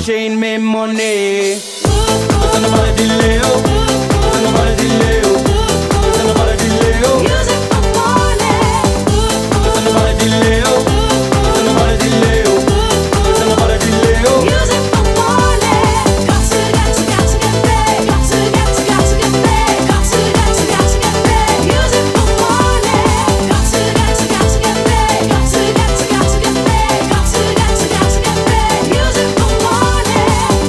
chain me money. Listen about the Leo. Listen about the Leo. Listen about the Leo. Music for money. Listen about the Leo. Listen about the Leo. Listen about the Leo. Music for money. Got to get paid. Got to get paid. Got to get paid. Music for money. Got to get paid. Got to get paid. Got to get paid. Music for money.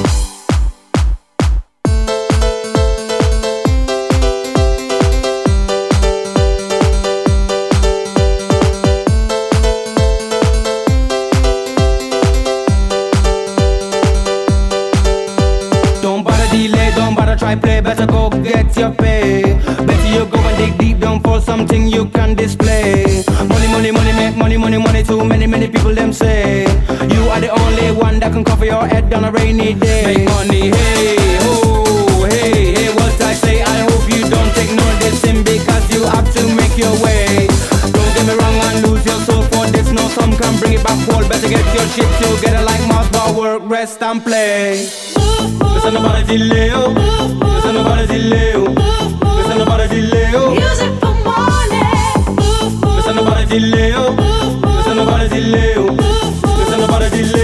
Don't bother delay, don't bother try play. Better go get your pay. Better you go and dig deep down for something you can display. Money, money, money, make money, money, money. Too many, many people them say you are the only one that can cover your head on a rainy day. Make money, hey, oh, hey, hey. What I say, I hope you don't take no dissing because you have to make your way. Don't get me wrong and lose your soul for this. No, some can bring it back. Wall, better get your shit together like mouse bar work, rest and play. Listen about the Leo. Listen about the Leo. Listen about the Leo. Music for money. Listen about the Leo. Listen about the Leo. Listen about the Leo.